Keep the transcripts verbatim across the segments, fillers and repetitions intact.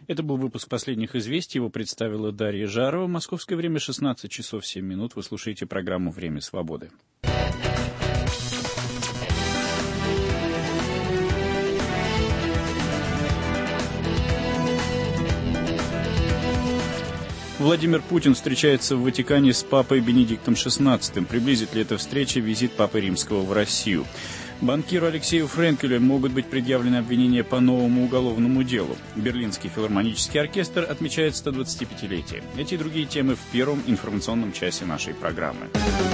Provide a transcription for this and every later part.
Это был выпуск «Последних известий». Его представила Дарья Жарова. Московское время шестнадцать часов семь минут. Вы слушаете программу «Время свободы». Владимир Путин встречается в Ватикане с папой Бенедиктом шестнадцатым. Приблизит ли эта встреча визит папы Римского в Россию? Банкиру Алексею Френкелю могут быть предъявлены обвинения по новому уголовному делу. Берлинский филармонический оркестр отмечает сто двадцатипятилетие. Эти и другие темы в первом информационном часе нашей программы.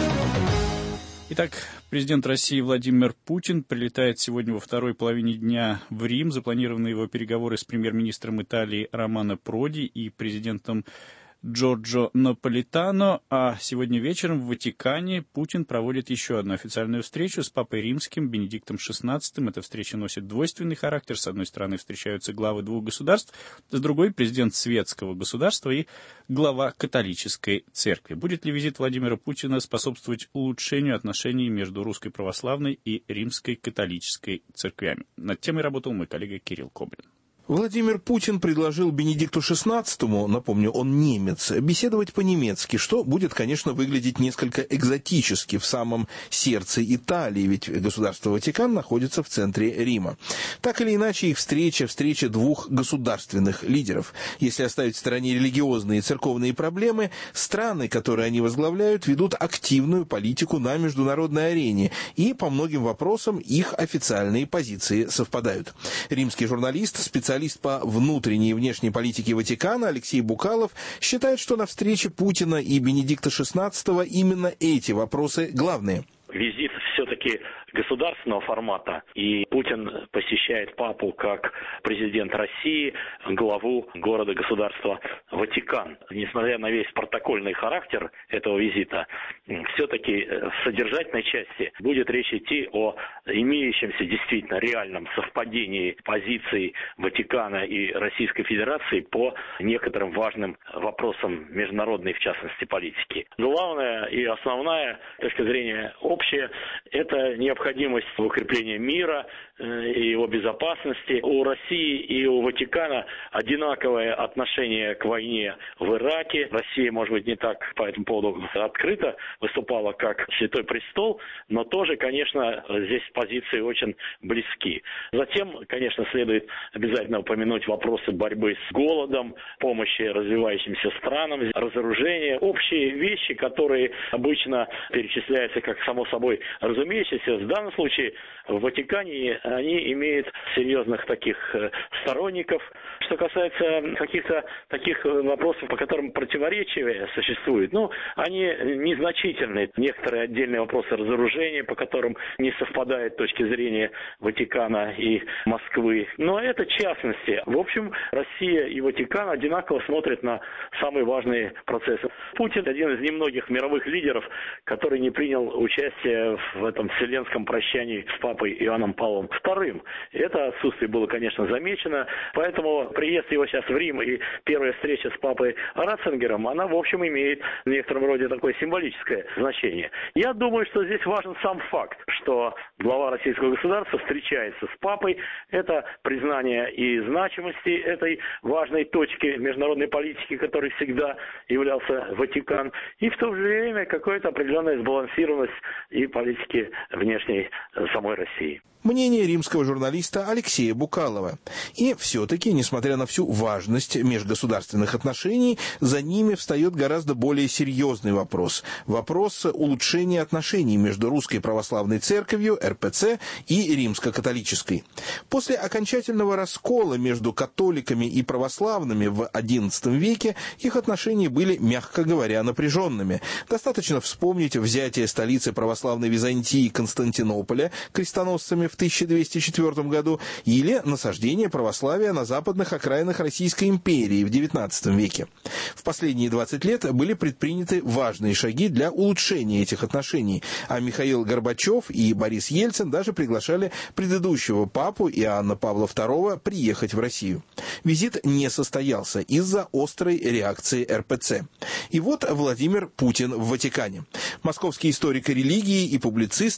Итак, президент России Владимир Путин прилетает сегодня во второй половине дня в Рим. Запланированы его переговоры с премьер-министром Италии Романо Проди и президентом Джорджо Наполитано, а сегодня вечером в Ватикане Путин проводит еще одну официальную встречу с папой римским Бенедиктом шестнадцатым. Эта встреча носит двойственный характер. С одной стороны, встречаются главы двух государств, с другой — президент светского государства и глава католической церкви. Будет ли визит Владимира Путина способствовать улучшению отношений между русской православной и римской католической церквями? Над темой работал мой коллега Кирилл Коблин. Владимир Путин предложил Бенедикту шестнадцатому, напомню, он немец, беседовать по-немецки, что будет, конечно, выглядеть несколько экзотически в самом сердце Италии, ведь государство Ватикан находится в центре Рима. Так или иначе, их встреча, встреча двух государственных лидеров. Если оставить в стороне религиозные и церковные проблемы, страны, которые они возглавляют, ведут активную политику на международной арене, и по многим вопросам их официальные позиции совпадают. Римский журналист, специалист по внутренней и внешней политике Ватикана Алексей Букалов считает, что на встрече Путина и Бенедикта шестнадцатого именно эти вопросы главные. Визит все-таки государственного формата, и Путин посещает папу как президент России, главу города-государства Ватикан. Несмотря на весь протокольный характер этого визита, все-таки в содержательной части будет речь идти о имеющемся действительно реальном совпадении позиций Ватикана и Российской Федерации по некоторым важным вопросам международной, в частности, политики. Главная и основная точка зрения общая – это необходимость укрепления мира и его безопасности. У России и у Ватикана одинаковое отношение к войне в Ираке. Россия, может быть, не так по этому поводу открыто выступала, как Святой Престол, но тоже, конечно, здесь позиции очень близки. Затем, конечно, следует обязательно упомянуть вопросы борьбы с голодом, помощи развивающимся странам, разоружения. Общие вещи, которые обычно перечисляются как само собой разумеющиеся. В данном случае в Ватикане они имеют серьезных таких сторонников. Что касается каких-то таких вопросов, по которым противоречия существуют, ну, они незначительны. Некоторые отдельные вопросы разоружения, по которым не совпадают точки зрения Ватикана и Москвы. Но это частности. В общем, Россия и Ватикан одинаково смотрят на самые важные процессы. Путин один из немногих мировых лидеров, который не принял участие в этом вселенском прощании с папой Иоанном Павлом вторым. Это отсутствие было, конечно, замечено. Поэтому приезд его сейчас в Рим и первая встреча с папой Ратцингером, она, в общем, имеет в некотором роде такое символическое значение. Я думаю, что здесь важен сам факт, что глава российского государства встречается с папой. Это признание и значимости этой важной точки международной политики, которой всегда являлся Ватикан, и в то же время какая-то определенная сбалансированность и политики внешней самой России. Мнение римского журналиста Алексея Букалова. И все-таки, несмотря на всю важность межгосударственных отношений, за ними встает гораздо более серьезный вопрос. Вопрос улучшения отношений между Русской Православной Церковью, эр пэ цэ, и Римско-католической. После окончательного раскола между католиками и православными в одиннадцатом веке их отношения были, мягко говоря, напряженными. Достаточно вспомнить взятие столицы православной Византии Константинополя крестоносцами в тысяча двести четвёртом году или насаждение православия на западных окраинах Российской империи в девятнадцатом веке. В последние двадцать лет были предприняты важные шаги для улучшения этих отношений, а Михаил Горбачев и Борис Ельцин даже приглашали предыдущего папу Иоанна Павла второго приехать в Россию. Визит не состоялся из-за острой реакции эр пэ цэ. И вот Владимир Путин в Ватикане. Московский историк религии и публицист Борис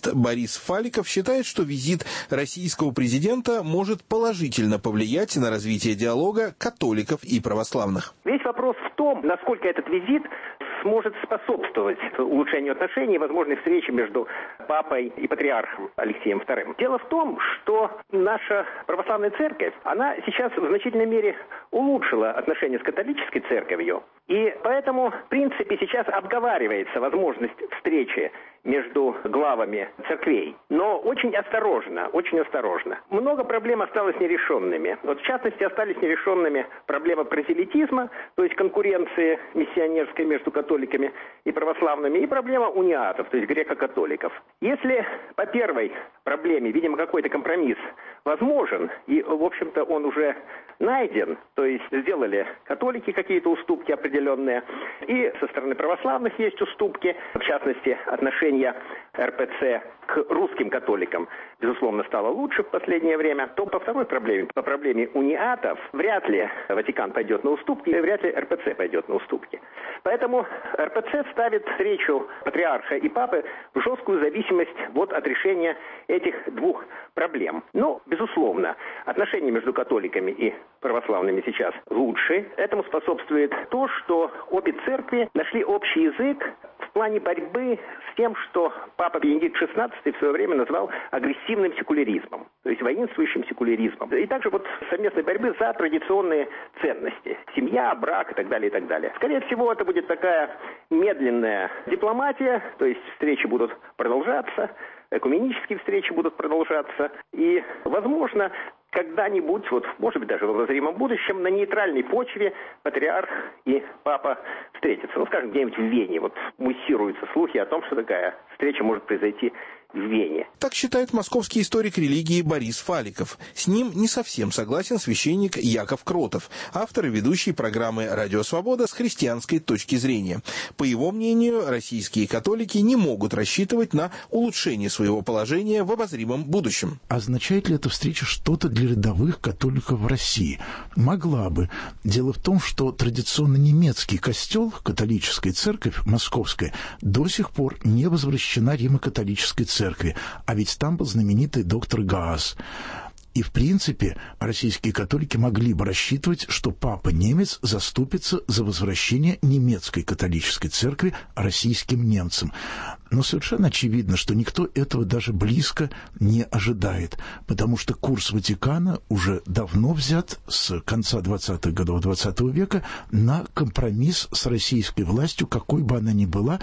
Борис Фаликов считает, что визит российского президента может положительно повлиять на развитие диалога католиков и православных. Весь вопрос в том, насколько этот визит сможет способствовать улучшению отношений и возможной встрече между папой и патриархом Алексеем вторым. Дело в том, что наша православная церковь, она сейчас в значительной мере улучшила отношения с католической церковью. И поэтому, в принципе, сейчас обговаривается возможность встречи между главами церквей. Но очень осторожно, очень осторожно. Много проблем осталось нерешенными. Вот в частности, остались нерешенными проблемы прозелитизма, то есть конкуренции миссионерской между католиками и православными, и проблема униатов, то есть греко-католиков. Если по первой проблеме, видимо, какой-то компромисс возможен, и, в общем-то, он уже найден, то есть сделали католики какие-то уступки определенные, и со стороны православных есть уступки, в частности, отношения эр пэ цэ к русским католикам, безусловно, стало лучше в последнее время, то по второй проблеме, по проблеме униатов, вряд ли Ватикан пойдет на уступки, и вряд ли эр пэ цэ пойдет на уступки. Поэтому эр пэ цэ ставит встречу патриарха и папы в жесткую зависимость вот от решения этих двух проблем. Но, безусловно, отношения между католиками и православными сейчас лучше. Этому способствует то, что обе церкви нашли общий язык в плане борьбы с тем, что папа Бенедикт шестнадцатый в свое время назвал агрессивным секуляризмом, то есть воинствующим секуляризмом. И также вот совместной борьбы за традиционные ценности. Семья, брак и так далее, и так далее. Скорее всего, это будет такая медленная дипломатия, то есть встречи будут продолжаться, экуменические встречи будут продолжаться. И, возможно, когда-нибудь, вот, может быть, даже в обозримом будущем, на нейтральной почве патриарх и папа встретятся. Ну, скажем, где-нибудь в Вене. Вот муссируются слухи о том, что такая встреча может произойти в Вене. Так считает московский историк религии Борис Фаликов. С ним не совсем согласен священник Яков Кротов, автор и ведущий программы «Радио Свобода» с христианской точки зрения. По его мнению, российские католики не могут рассчитывать на улучшение своего положения в обозримом будущем. Означает ли эта встреча что-то для рядовых католиков в России? Могла бы. Дело в том, что традиционно немецкий костел, католическая церковь московская, до сих пор не возвращена римо-католической церкви. Церкви, а ведь там был знаменитый доктор Гаас. И, в принципе, российские католики могли бы рассчитывать, что папа-немец заступится за возвращение немецкой католической церкви российским немцам. Но совершенно очевидно, что никто этого даже близко не ожидает, потому что курс Ватикана уже давно взят с конца двадцатых годов двадцатого века на компромисс с российской властью, какой бы она ни была.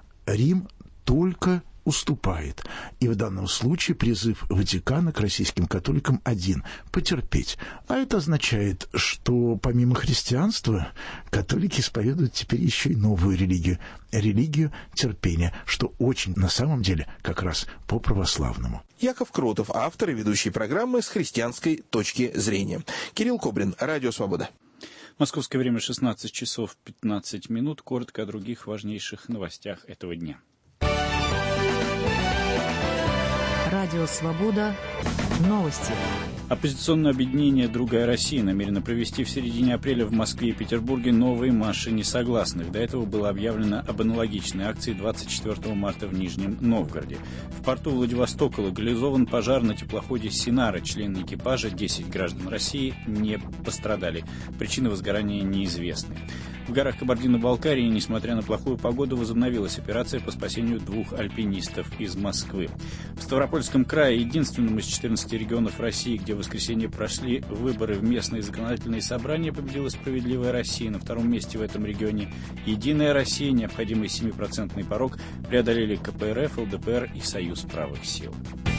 Рим только уступает. И в данном случае призыв Ватикана к российским католикам один – потерпеть. А это означает, что помимо христианства католики исповедуют теперь еще и новую религию – религию терпения, что очень на самом деле как раз по-православному. Яков Кротов, автор и ведущий программы с христианской точки зрения. Кирилл Кобрин, Радио Свобода. Московское время шестнадцать часов пятнадцать минут. Коротко о других важнейших новостях этого дня. Радио «Свобода». Новости. Оппозиционное объединение «Другая Россия» намерено провести в середине апреля в Москве и Петербурге новые марши несогласных. До этого было объявлено об аналогичной акции двадцать четвёртого марта в Нижнем Новгороде. В порту Владивостока локализован пожар на теплоходе «Синара». Члены экипажа, десять граждан России, не пострадали. Причины возгорания неизвестны. В горах Кабардино-Балкарии, несмотря на плохую погоду, возобновилась операция по спасению двух альпинистов из Москвы. В Ставропольском крае, единственном из четырнадцати регионов России, где в воскресенье прошли выборы в местные законодательные собрания, победила «Справедливая Россия». На втором месте в этом регионе «Единая Россия», необходимый семипроцентный порог, преодолели ка пэ эр эф, эл дэ пэ эр и Союз правых сил.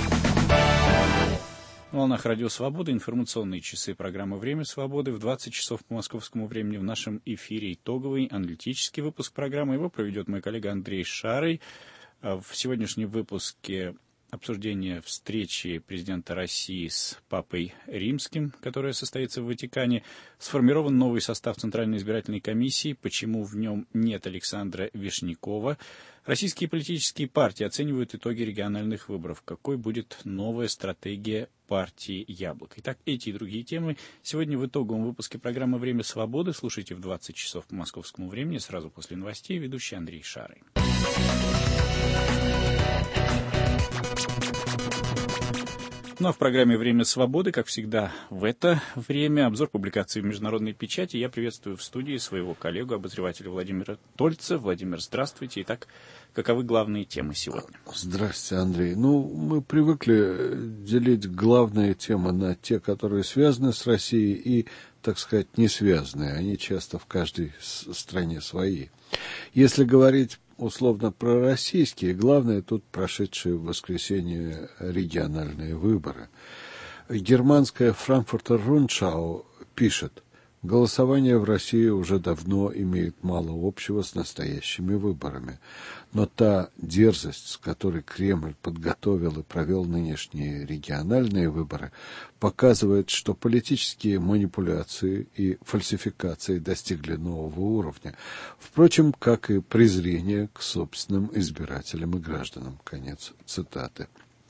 В волнах Радио Свобода информационные часы программы «Время свободы» в двадцать часов по московскому времени. В нашем эфире итоговый аналитический выпуск программы. Его проведет мой коллега Андрей Шарый. В сегодняшнем выпуске обсуждение встречи президента России с Папой Римским, которая состоится в Ватикане. Сформирован новый состав Центральной избирательной комиссии. Почему в нем нет Александра Вишнякова? Российские политические партии оценивают итоги региональных выборов. Какой будет новая стратегия партии «Яблоко»? Итак, эти и другие темы сегодня в итоговом выпуске программы «Время свободы». Слушайте в двадцать часов по московскому времени, сразу после новостей. Ведущий Андрей Шарый. Ну а в программе «Время свободы», как всегда, в это время обзор публикаций в международной печати. Я приветствую в студии своего коллегу, обозревателя Владимира Тольца. Владимир, здравствуйте. Итак, каковы главные темы сегодня? Здравствуйте, Андрей. Ну, мы привыкли делить главные темы на те, которые связаны с Россией, и, так сказать, не связанные. Они часто в каждой стране свои. Если говорить условно пророссийские, главное тут прошедшие в воскресенье региональные выборы. Германская Frankfurter Rundschau пишет: голосование в России уже давно имеет мало общего с настоящими выборами, но та дерзость, с которой Кремль подготовил и провел нынешние региональные выборы, показывает, что политические манипуляции и фальсификации достигли нового уровня, впрочем, как и презрение к собственным избирателям и гражданам. Конец цитаты.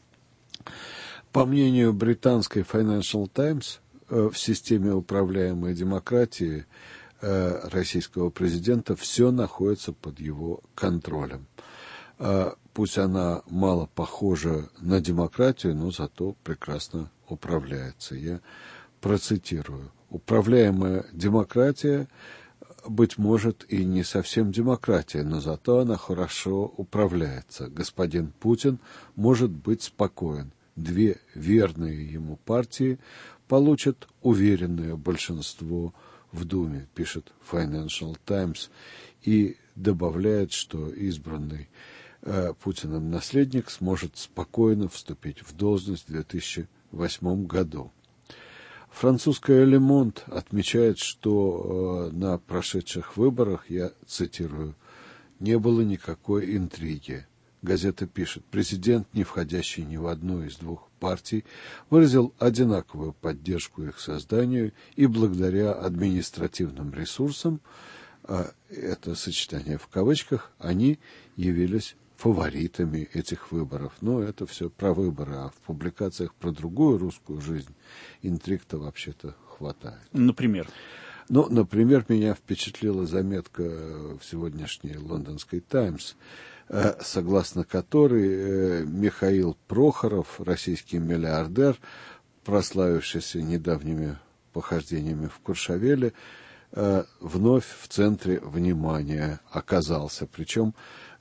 По мнению британской Financial Times, в системе управляемой демократии российского президента все находится под его контролем. Пусть она мало похожа на демократию, но зато прекрасно управляется. Я процитирую. Управляемая демократия, быть может, и не совсем демократия, но зато она хорошо управляется. Господин Путин может быть спокоен. Две верные ему партии получат уверенное большинство в Думе, пишет Financial Times, и добавляет, что избранный э, Путиным наследник сможет спокойно вступить в должность в две тысячи восьмом году. Французская Le Monde отмечает, что э, на прошедших выборах, я цитирую, не было никакой интриги. Газета пишет: президент, не входящий ни в одну из двух партий, выразил одинаковую поддержку их созданию, и благодаря административным ресурсам, а это сочетание в кавычках, они явились фаворитами этих выборов. Но это все про выборы, а в публикациях про другую русскую жизнь интриг-то вообще-то хватает. Например? Ну, например, меня впечатлила заметка в сегодняшней лондонской «Таймс», согласно которой Михаил Прохоров, российский миллиардер, прославившийся недавними похождениями в Куршавеле, вновь в центре внимания оказался. Причем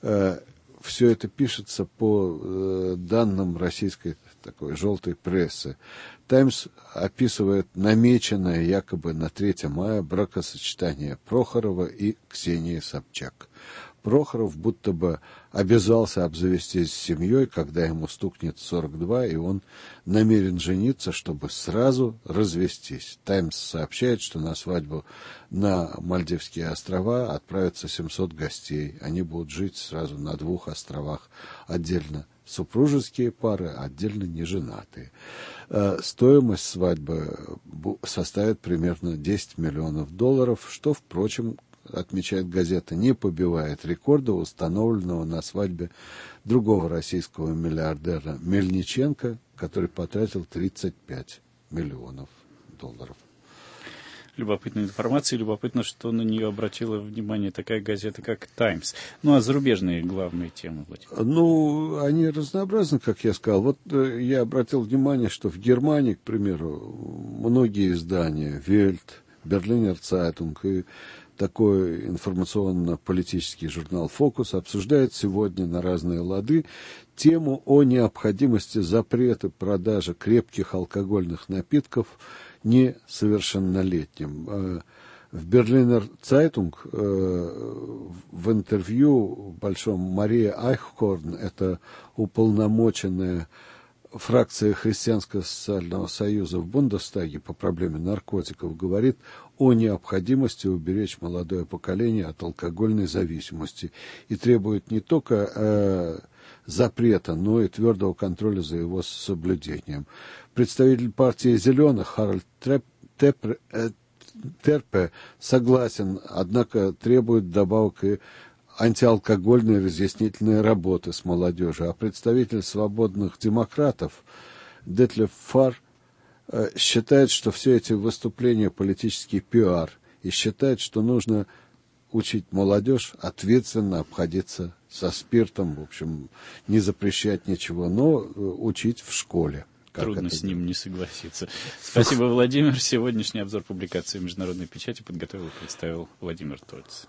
все это пишется по данным российской такой желтой прессы. «Таймс» описывает намеченное якобы на третье мая бракосочетание Прохорова и Ксении Собчак. Прохоров будто бы обязался обзавестись семьей, когда ему стукнет сорок два, и он намерен жениться, чтобы сразу развестись. «Таймс» сообщает, что на свадьбу на Мальдивские острова отправятся семьсот гостей. Они будут жить сразу на двух островах. Отдельно супружеские пары, отдельно неженатые. Стоимость свадьбы составит примерно десять миллионов долларов, что, впрочем, отмечает газета, не побивает рекорда, установленного на свадьбе другого российского миллиардера Мельниченко, который потратил тридцать пять миллионов долларов. Любопытная информация, любопытно, что на нее обратила внимание такая газета, как «Таймс». Ну, а зарубежные главные темы, Владимир? Ну, они разнообразны, как я сказал. Вот э, я обратил внимание, что в Германии, к примеру, многие издания, «Вельт», «Берлинер Цайтунг» и такой информационно-политический журнал «Фокус» обсуждает сегодня на разные лады тему о необходимости запрета продажи крепких алкогольных напитков несовершеннолетним. В «Берлинер Цайтунг» в интервью большом Мария Айххорн, это уполномоченная фракция Христианского социального союза в Бундестаге по проблеме наркотиков, говорит о необходимости уберечь молодое поколение от алкогольной зависимости и требует не только э, запрета, но и твердого контроля за его соблюдением. Представитель партии «Зеленых» Харальд Треп, Тепр, э, Терпе согласен, однако требует добавок и антиалкогольной разъяснительной работы с молодежью, а представитель свободных демократов Детлеф Фар э, считает, что все эти выступления политический пиар, и считает, что нужно учить молодежь ответственно обходиться со спиртом, в общем, не запрещать ничего, но учить в школе. Трудно с ним не согласиться. Спасибо, Владимир. Сегодняшний обзор публикации в международной печати подготовил и представил Владимир Тольц.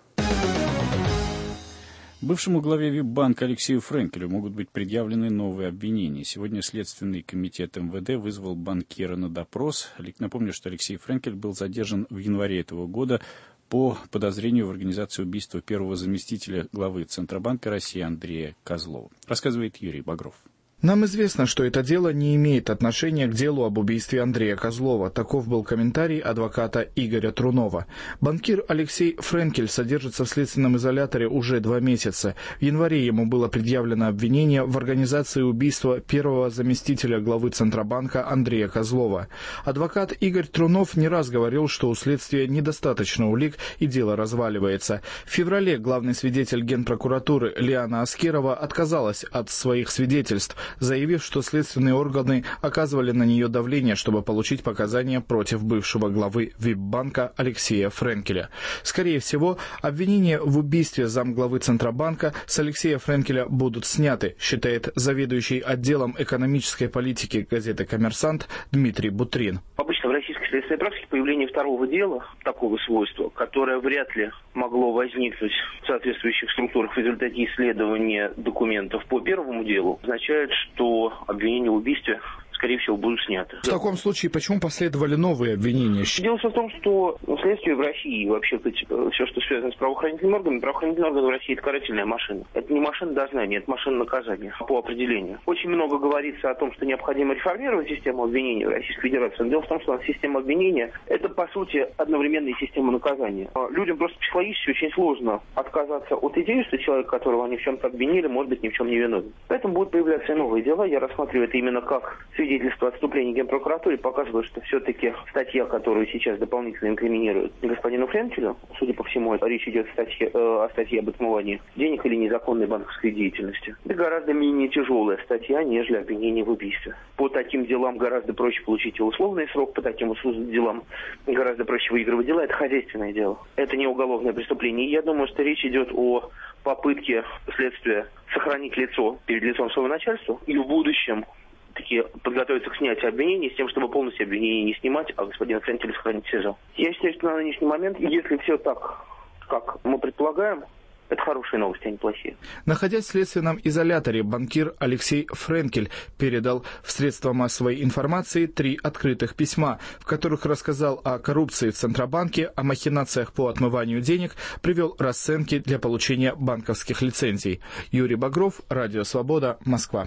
Бывшему главе ВИП-банка Алексею Френкелю могут быть предъявлены новые обвинения. Сегодня Следственный комитет эм вэ дэ вызвал банкира на допрос. Напомню, что Алексей Френкель был задержан в январе этого года по подозрению в организации убийства первого заместителя главы Центробанка России Андрея Козлова. Рассказывает Юрий Багров. Нам известно, что это дело не имеет отношения к делу об убийстве Андрея Козлова. Таков был комментарий адвоката Игоря Трунова. Банкир Алексей Френкель содержится в следственном изоляторе уже два месяца. В январе ему было предъявлено обвинение в организации убийства первого заместителя главы Центробанка Андрея Козлова. Адвокат Игорь Трунов не раз говорил, что у следствия недостаточно улик и дело разваливается. В феврале главный свидетель Генпрокуратуры Лиана Аскерова отказалась от своих свидетельств, заявив, что следственные органы оказывали на нее давление, чтобы получить показания против бывшего главы ВИП-банка Алексея Френкеля. Скорее всего, обвинения в убийстве замглавы Центробанка с Алексея Френкеля будут сняты, считает заведующий отделом экономической политики газеты «Коммерсант» Дмитрий Бутрин. Обычно в российской следственной практике появление второго дела такого свойства, которое вряд ли могло возникнуть в соответствующих структурах в результате исследования документов по первому делу, означает, что обвинение в убийстве, скорее всего, будут сняты. В таком случае, почему последовали новые обвинения? Дело в том, что следствие в России, вообще все, что связано с правоохранительными органами, правоохранительные органы в России – это карательная машина. Это не машина дознания, это машина наказания по определению. Очень много говорится о том, что необходимо реформировать систему обвинения в Российской Федерации. Но дело в том, что система обвинения – это, по сути, одновременная система наказания. Людям просто психологически очень сложно отказаться от идеи, что человек, которого они в чем-то обвинили, может быть ни в чем не виновен. Поэтому будут появляться и новые дела. Я рассматриваю это именно как свидетельство о отступлении Генпрокуратуры, показывает, что все-таки статья, которую сейчас дополнительно инкриминирует господину Френкелю, судя по всему, речь идет о статье, э, о статье об отмывании денег или незаконной банковской деятельности. Это гораздо менее тяжелая статья, нежели обвинение в убийстве. По таким делам гораздо проще получить условный срок, по таким делам гораздо проще выигрывать дела. Это хозяйственное дело. Это не уголовное преступление. И я думаю, что речь идет о попытке следствия сохранить лицо перед лицом своего начальства и в будущем таки подготовиться к снятию обвинений с тем, чтобы полностью обвинение не снимать, а господина Френкеля сохранить в СИЗО. Я считаю, что на нынешний момент, если все так, как мы предполагаем, это хорошие новости, а не плохие. Находясь в следственном изоляторе, банкир Алексей Френкель передал в средства массовой информации три открытых письма, в которых рассказал о коррупции в Центробанке, о махинациях по отмыванию денег, привел расценки для получения банковских лицензий. Юрий Багров, Радио Свобода, Москва.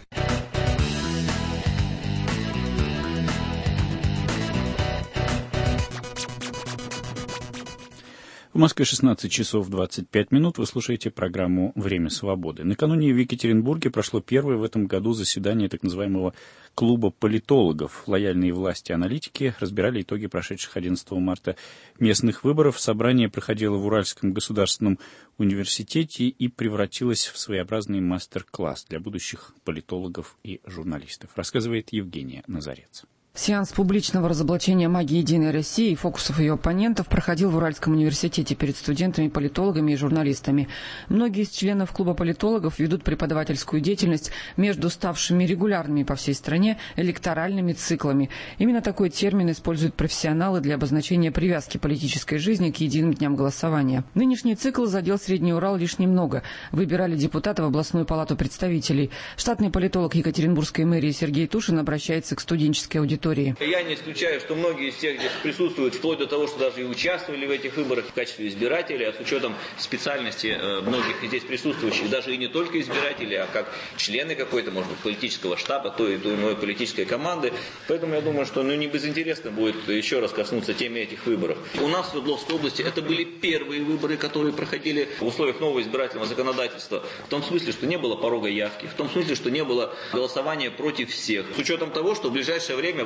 В Москве шестнадцать часов двадцать пять минут. Вы слушаете программу «Время свободы». Накануне в Екатеринбурге прошло первое в этом году заседание так называемого клуба политологов. Лояльные власти аналитики разбирали итоги прошедших одиннадцатого марта местных выборов. Собрание проходило в Уральском государственном университете и превратилось в своеобразный мастер-класс для будущих политологов и журналистов. Рассказывает Евгения Назарец. Сеанс публичного разоблачения магии «Единой России» и фокусов ее оппонентов проходил в Уральском университете перед студентами, политологами и журналистами. Многие из членов клуба политологов ведут преподавательскую деятельность между ставшими регулярными по всей стране электоральными циклами. Именно такой термин используют профессионалы для обозначения привязки политической жизни к единым дням голосования. Нынешний цикл задел Средний Урал лишь немного. Выбирали депутата в областную палату представителей. Штатный политолог Екатеринбургской мэрии Сергей Тушин обращается к студенческой аудитории. Я не исключаю, что многие из тех здесь присутствуют, вплоть до того, что даже и участвовали в этих выборах в качестве избирателей, а с учетом специальности э, многих здесь присутствующих, даже и не только избирателей, а как члены какой-то, может быть, политического штаба, той и той иной политической команды. Поэтому я думаю, что ну, не безинтересно будет еще раз коснуться темы этих выборов. У нас в Свердловской области это были первые выборы, которые проходили в условиях нового избирательного законодательства. В том смысле, что не было порога явки, в том смысле, что не было голосования против всех. С учетом того, что в ближайшее время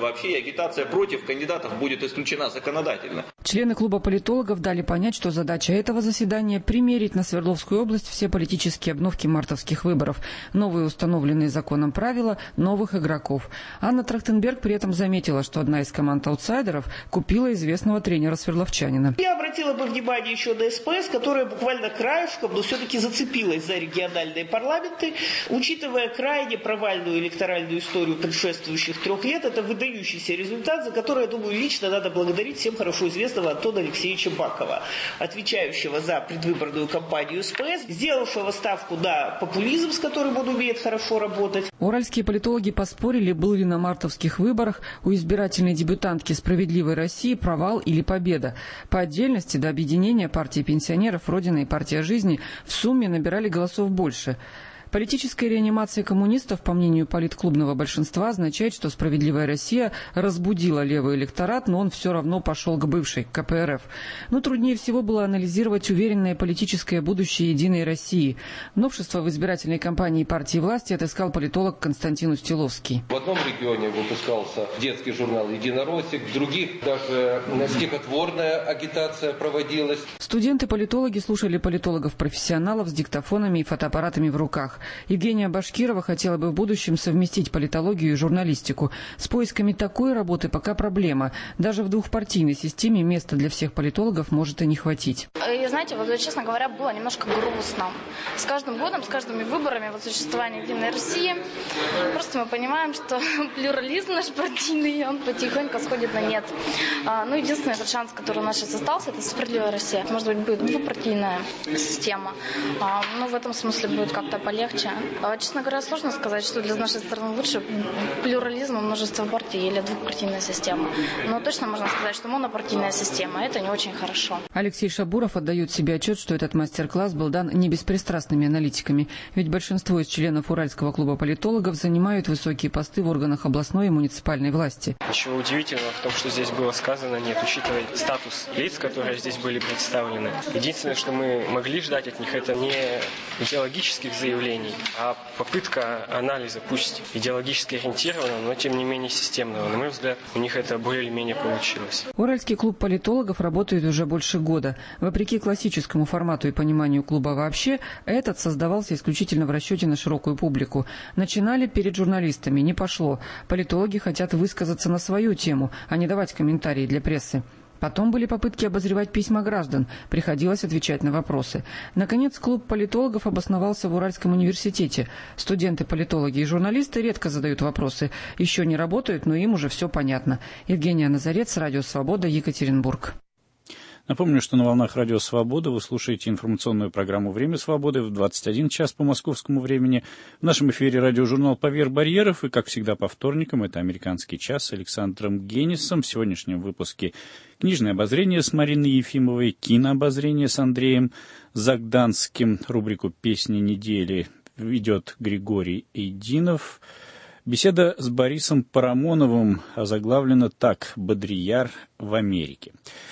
вообще агитация против кандидатов будет исключена законодательно. Члены клуба политологов дали понять, что задача этого заседания – примерить на Свердловскую область все политические обновки мартовских выборов, новые установленные законом правила, новых игроков. Анна Трахтенберг при этом заметила, что одна из команд аутсайдеров купила известного тренера-свердловчанина. Я обратила бы внимание еще на СПС, которая буквально краешком, но все-таки зацепилась за региональные парламенты. Учитывая крайне провальную электоральную историю предшествующих трех лет, это выдающийся результат, за который, я думаю, лично надо благодарить всем хорошо известного Антона Алексеевича Бакова, отвечающего за предвыборную кампанию СПС, сделавшего ставку на популизм, с которым он умеет хорошо работать. Уральские политологи поспорили, был ли на мартовских выборах у избирательной дебютантки «Справедливой России» провал или победа. По отдельности до объединения партии пенсионеров «Родина» и «Партия жизни» в сумме набирали голосов больше. Политическая реанимация коммунистов, по мнению политклубного большинства, означает, что «Справедливая Россия» разбудила левый электорат, но он все равно пошел к бывшей, к ка пэ эр эф. Но труднее всего было анализировать уверенное политическое будущее «Единой России». Новшество в избирательной кампании партии власти отыскал политолог Константин Устиловский. В одном регионе выпускался детский журнал «Единороссик», в других даже стихотворная агитация проводилась. Студенты-политологи слушали политологов-профессионалов с диктофонами и фотоаппаратами в руках. Евгения Башкирова хотела бы в будущем совместить политологию и журналистику. С поисками такой работы пока проблема. Даже в двухпартийной системе места для всех политологов может и не хватить. И знаете, вот, честно говоря, было немножко грустно. С каждым годом, с каждыми выборами вот, существования Единой России, просто мы понимаем, что плюрализм наш партийный, он потихоньку сходит на нет. А, ну, единственный этот шанс, который у нас сейчас остался, это «Справедливая Россия». Может быть, будет двупартийная система. А, но в этом смысле будет как-то полегче. Честно говоря, сложно сказать, что для нашей страны лучше плюрализм и множество партий или двухпартийная система. Но точно можно сказать, что монопартийная система – это не очень хорошо. Алексей Шабуров отдает себе отчет, что этот мастер-класс был дан не беспристрастными аналитиками. Ведь большинство из членов Уральского клуба политологов занимают высокие посты в органах областной и муниципальной власти. Ничего удивительного в том, что здесь было сказано, нет, учитывая статус лиц, которые здесь были представлены. Единственное, что мы могли ждать от них, это не идеологических заявлений, а попытка анализа, пусть идеологически ориентированного, но тем не менее системного. На мой взгляд, у них это более или менее получилось. Уральский клуб политологов работает уже больше года. Вопреки классическому формату и пониманию клуба вообще, этот создавался исключительно в расчете на широкую публику. Начинали перед журналистами, не пошло. Политологи хотят высказаться на свою тему, а не давать комментарии для прессы. Потом были попытки обозревать письма граждан, приходилось отвечать на вопросы. Наконец, клуб политологов обосновался в Уральском университете. Студенты-политологи и журналисты редко задают вопросы. Еще не работают, но им уже все понятно. Евгения Назарец, Радио Свобода, Екатеринбург. Напомню, что на волнах Радио Свобода вы слушаете информационную программу «Время свободы» в двадцать один час по московскому времени. В нашем эфире радиожурнал «Поверх барьеров». И, как всегда, по вторникам это «Американский час» с Александром Генисом. В сегодняшнем выпуске книжное обозрение с Мариной Ефимовой, кинообозрение с Андреем Загданским, рубрику «Песни недели» ведет Григорий Эйдинов. Беседа с Борисом Парамоновым озаглавлена так: «Бодрияр в Америке».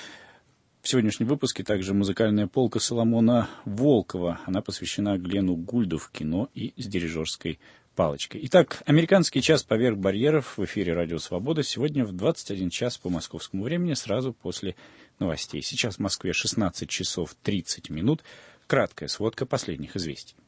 В сегодняшнем выпуске также музыкальная полка Соломона Волкова. Она посвящена Глену Гульду в кино и с дирижерской палочкой. Итак, «Американский час поверх барьеров» в эфире «Радио Свобода» сегодня в двадцать один час по московскому времени, сразу после новостей. Сейчас в Москве шестнадцать часов тридцать минут. Краткая сводка последних известий.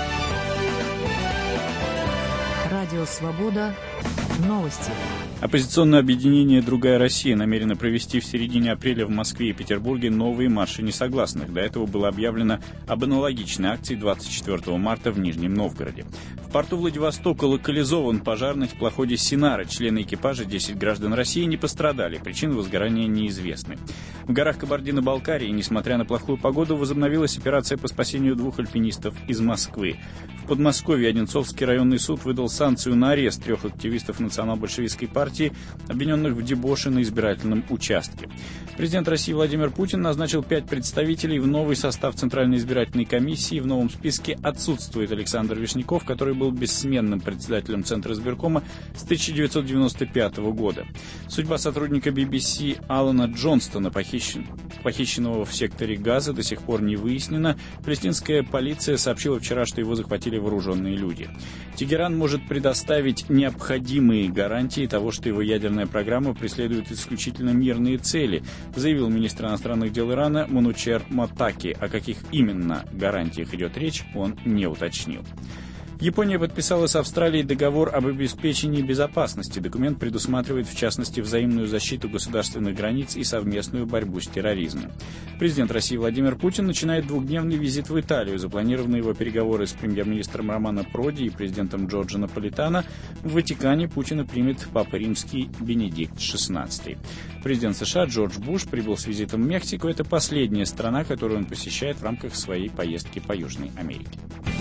Радио Свобода. Новости. Оппозиционное объединение «Другая Россия» намерено провести в середине апреля в Москве и Петербурге новые марши несогласных. До этого было объявлено об аналогичной акции двадцать четвёртого марта в Нижнем Новгороде. В порту Владивостока локализован пожар на теплоходе «Синара». Члены экипажа, десять граждан России, не пострадали. Причины возгорания неизвестны. В горах Кабардино-Балкарии, несмотря на плохую погоду, возобновилась операция по спасению двух альпинистов из Москвы. В Подмосковье Одинцовский районный суд выдал санкцию на арест трех активистов национал-большевистской партии, обвиненных в дебоше на избирательном участке. Президент России Владимир Путин назначил пять представителей в новый состав Центральной избирательной комиссии. В новом списке отсутствует Александр Вишняков, который был бессменным председателем Центра избиркома с тысяча девятьсот девяносто пятого года. Судьба сотрудника би би си Алана Джонстона, похищен... похищенного в секторе Газа, до сих пор не выяснена. Палестинская полиция сообщила вчера, что его захватили вооруженные люди. Тегеран может предоставить необходимые прямые гарантии того, что его ядерная программа преследует исключительно мирные цели, заявил министр иностранных дел Ирана Манучер Мотаки. О каких именно гарантиях идет речь, он не уточнил. Япония подписала с Австралией договор об обеспечении безопасности. Документ предусматривает, в частности, взаимную защиту государственных границ и совместную борьбу с терроризмом. Президент России Владимир Путин начинает двухдневный визит в Италию. Запланированы его переговоры с премьер-министром Романо Проди и президентом Джорджо Наполитано. В Ватикане Путина примет Папа Римский Бенедикт шестнадцатый. Президент США Джордж Буш прибыл с визитом в Мексику. Это последняя страна, которую он посещает в рамках своей поездки по Южной Америке.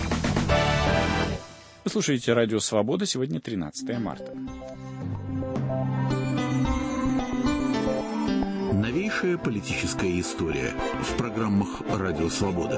Вы слушаете Радио Свобода. Сегодня тринадцатое марта. Новейшая политическая история в программах «Радио Свобода».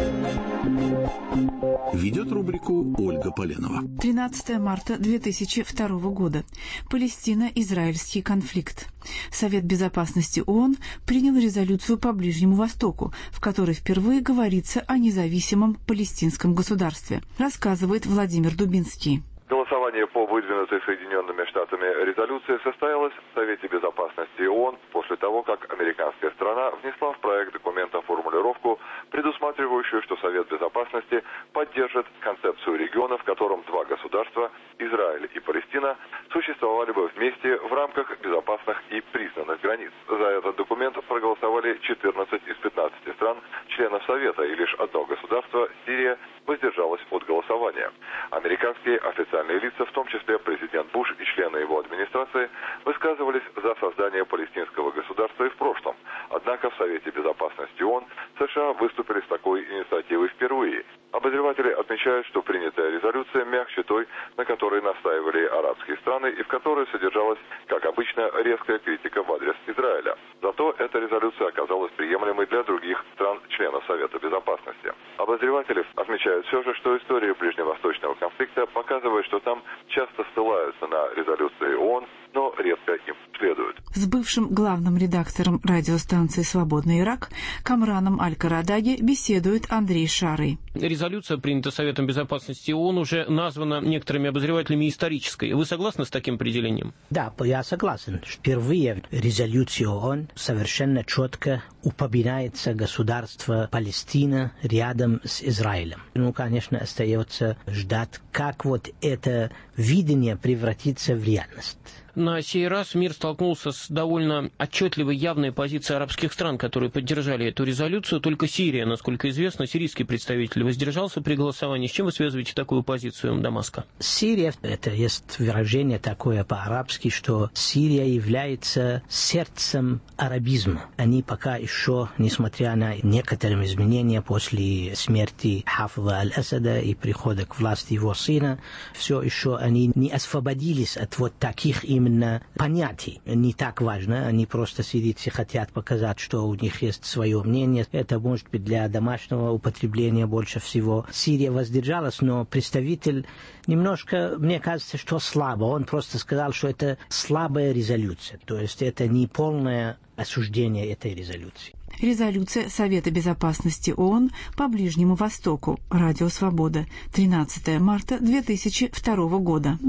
Ведет рубрику Ольга Поленова. тринадцатое марта две тысячи второго года. Палестино-израильский конфликт. Совет Безопасности ООН принял резолюцию по Ближнему Востоку, в которой впервые говорится о независимом палестинском государстве, рассказывает Владимир Дубинский. Голосование по выдвинутой Соединенными Штатами резолюции состоялось в Совете Безопасности ООН после того, как американская страна внесла в проект документа формулировку, предусматривающую, что Совет Безопасности поддержит концепцию региона, в котором два государства, Израиль и Палестина, существовали бы вместе в рамках безопасных и признанных границ. За этот документ проголосовали четырнадцать из пятнадцати стран, членов Совета, и лишь одно государство, Сирия, воздержалось от голосования. Американские официальные лица, в том числе президент Буш и члены его администрации, высказывались за создание палестинского государства и в прошлом. Однако в Совете Безопасности ООН США выступили с такой инициативой впервые. Обозреватели отмечают, что принятая резолюция мягче той, на которой настаивали арабские страны и в которой содержалась, как обычно, резкая критика в адрес Израиля. Зато эта резолюция оказалась приемлемой для других стран-членов Совета Безопасности. Обозреватели отмечают все же, что история ближневосточного конфликта показывает, что там часто ссылаются на резолюции ООН, но редко им следуют. С бывшим главным редактором радиостанции «Свободный Ирак» Камраном Аль-Карадаги беседует Андрей Шарый. Резолюция, принята Советом Безопасности ООН, уже названа некоторыми обозревателями исторической. Вы согласны с таким определением? Да, я согласен. Впервые резолюция ООН совершенно четко упоминается государство Палестина рядом с Израилем. Ну, конечно, остается ждать, как вот это видение превратится в реальность. На сей раз мир столкнулся с довольно отчетливой явной позицией арабских стран, которые поддержали эту резолюцию. Только Сирия, насколько известно, сирийский представитель воздержался при голосовании. С чем вы связываете такую позицию Дамаска? Сирия, это есть выражение такое по-арабски, что Сирия является сердцем арабизма. Они пока еще, несмотря на некоторые изменения после смерти Хафиза аль-Асада и прихода к власти его сына, все еще они не освободились от вот таких именно понятий. Не так важно, они просто сидят и хотят показать, что у них есть свое мнение. Это может быть для домашнего употребления больше всего. Сирия воздержалась, но представитель немножко, мне кажется, что слабо. Он просто сказал, что это слабая резолюция. То есть это не полное осуждение этой резолюции. Резолюция Совета Безопасности ООН по Ближнему Востоку. Радио Свобода. тринадцатое марта две тысячи второго года.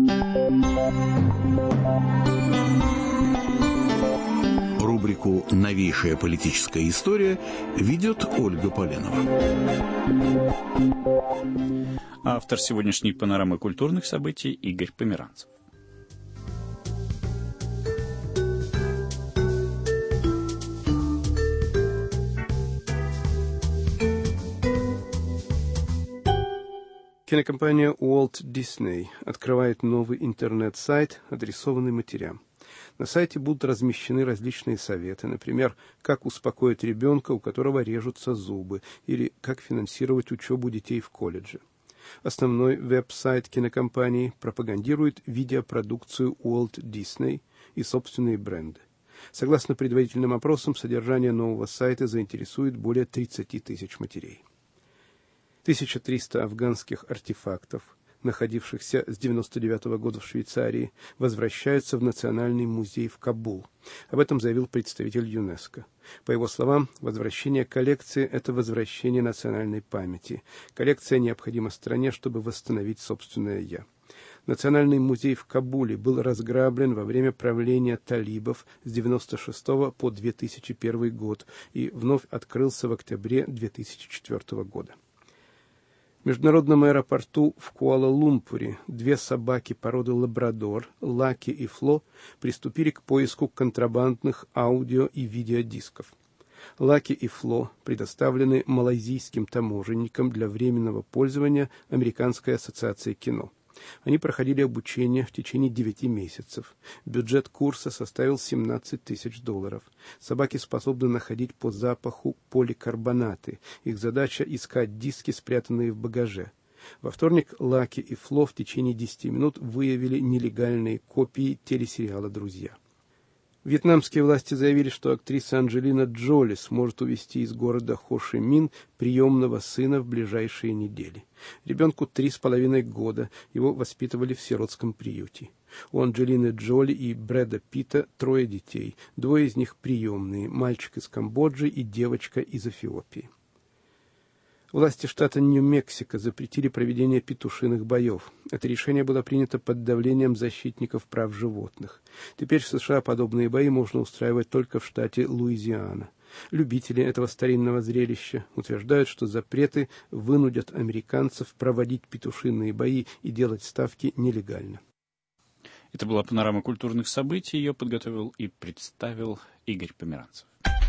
Рубрику «Новейшая политическая история» ведет Ольга Поленова. Автор сегодняшней панорамы культурных событий Игорь Померанцев. Кинокомпания Walt Disney открывает новый интернет-сайт, адресованный матерям. На сайте будут размещены различные советы, например, как успокоить ребенка, у которого режутся зубы, или как финансировать учебу детей в колледже. Основной веб-сайт кинокомпании пропагандирует видеопродукцию Walt Disney и собственные бренды. Согласно предварительным опросам, содержание нового сайта заинтересует более тридцати тысяч матерей. тысяча триста афганских артефактов, находившихся с девяносто девятого года в Швейцарии, возвращаются в Национальный музей в Кабул. Об этом заявил представитель ЮНЕСКО. По его словам, возвращение коллекции – это возвращение национальной памяти. Коллекция необходима стране, чтобы восстановить собственное «я». Национальный музей в Кабуле был разграблен во время правления талибов с девяносто шестого по две тысячи первый год и вновь открылся в октябре две тысячи четвёртого года. В международном аэропорту в Куала-Лумпуре две собаки породы лабрадор, Лаки и Фло, приступили к поиску контрабандных аудио- и видеодисков. Лаки и Фло предоставлены малайзийским таможенникам для временного пользования Американской ассоциации кино. Они проходили обучение в течение девяти месяцев. Бюджет курса составил семнадцать тысяч долларов. Собаки способны находить по запаху поликарбонаты. Их задача — искать диски, спрятанные в багаже. Во вторник Лаки и Фло в течение десяти минут выявили нелегальные копии телесериала «Друзья». Вьетнамские власти заявили, что актриса Анджелина Джоли сможет увезти из города Хо-Ши-Мин приемного сына в ближайшие недели. Ребенку три с половиной года, его воспитывали в сиротском приюте. У Анджелины Джоли и Брэда Питта трое детей, двое из них приемные, мальчик из Камбоджи и девочка из Эфиопии. Власти штата Нью-Мексико запретили проведение петушиных боев. Это решение было принято под давлением защитников прав животных. Теперь в США подобные бои можно устраивать только в штате Луизиана. Любители этого старинного зрелища утверждают, что запреты вынудят американцев проводить петушиные бои и делать ставки нелегально. Это была панорама культурных событий. Ее подготовил и представил Игорь Померанцев.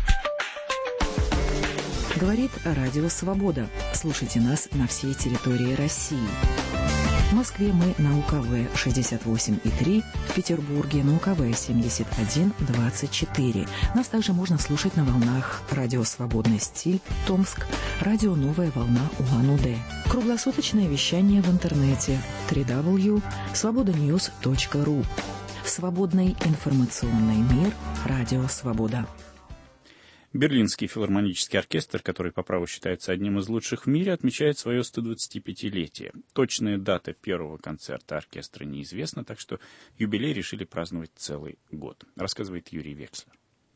Говорит Радио Свобода. Слушайте нас на всей территории России. В Москве мы на У Ка Вэ шестьдесят восемь и три, в Петербурге на У Ка Вэ семьдесят один двадцать четыре. Нас также можно слушать на волнах Радио Свободный стиль, Томск, Радио Новая волна Улан-Удэ. Круглосуточное вещание в интернете дабл ю дабл ю дабл ю точка свобода ньюс точка ру. Свободный информационный мир. Радио Свобода. Берлинский филармонический оркестр, который по праву считается одним из лучших в мире, отмечает свое сто двадцатипятилетие. Точная дата первого концерта оркестра неизвестна, так что юбилей решили праздновать целый год, рассказывает Юрий Векслер.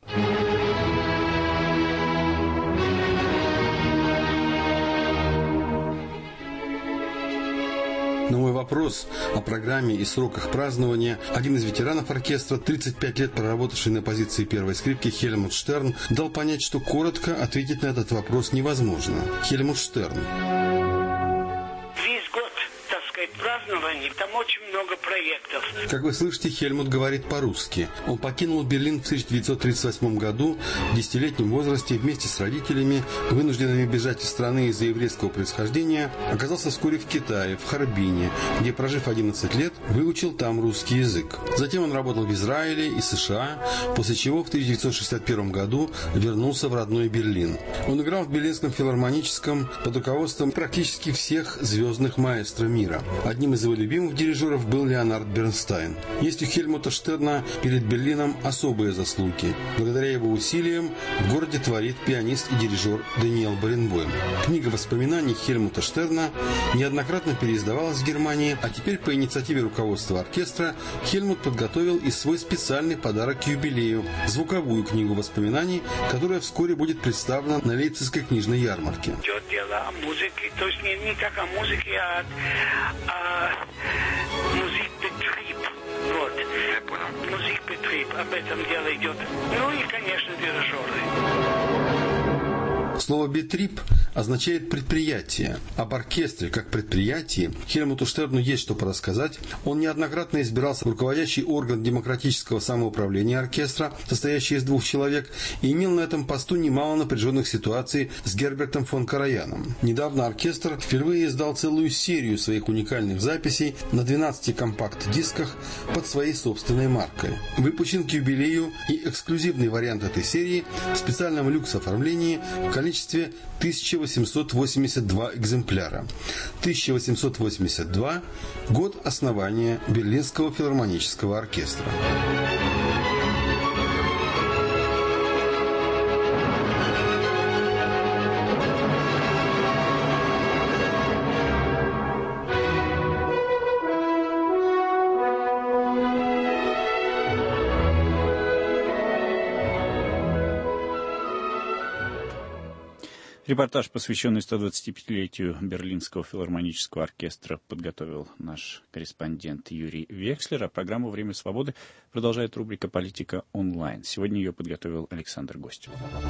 На мой вопрос о программе и сроках празднования один из ветеранов оркестра, тридцать пять лет проработавший на позиции первой скрипки, Хельмут Штерн, дал понять, что коротко ответить на этот вопрос невозможно. Хельмут Штерн. Празднований, там очень много проектов. Как вы слышите, Хельмут говорит по-русски. Он покинул Берлин в тысяча девятьсот тридцать восьмом году в десятилетнем возрасте вместе с родителями, вынужденными бежать из страны из-за еврейского происхождения, оказался вскоре в Китае, в Харбине, где, прожив одиннадцать лет, выучил там русский язык. Затем он работал в Израиле и США, после чего в тысяча девятьсот шестьдесят первом году вернулся в родной Берлин. Он играл в Берлинском филармоническом под руководством практически всех звездных маэстро мира. Одним из его любимых дирижеров был Леонард Бернстайн. Есть у Хельмута Штерна перед Берлином особые заслуги. Благодаря его усилиям в городе творит пианист и дирижер Даниэл Баренбойм. Книга воспоминаний Хельмута Штерна неоднократно переиздавалась в Германии, а теперь по инициативе руководства оркестра Хельмут подготовил и свой специальный подарок к юбилею – звуковую книгу воспоминаний, которая вскоре будет представлена на Лейпцигской книжной ярмарке. Идет дело о музыке, то есть не, не как о музыке, а о музыкбетриб. Вот. Музыкбетриб, об этом дело идет. Ну и, конечно, дирижеры. Слово «бетрип» означает «предприятие». Об оркестре как предприятии Хельмуту Штерну есть что порассказать. Он неоднократно избирался в руководящий орган демократического самоуправления оркестра, состоящий из двух человек, и имел на этом посту немало напряженных ситуаций с Гербертом фон Караяном. Недавно оркестр впервые издал целую серию своих уникальных записей на двенадцати компакт-дисках под своей собственной маркой. Выпущен к юбилею и эксклюзивный вариант этой серии в специальном люкс-оформлении в количестве тысяча восемьсот восемьдесят два экземпляра. тысяча восемьсот восемьдесят два – год основания Берлинского филармонического оркестра. Репортаж, посвященный сто двадцатипятилетию Берлинского филармонического оркестра, подготовил наш корреспондент Юрий Векслер, а программу «Время свободы» продолжает рубрика «Политика онлайн». Сегодня ее подготовил Александр Гостев.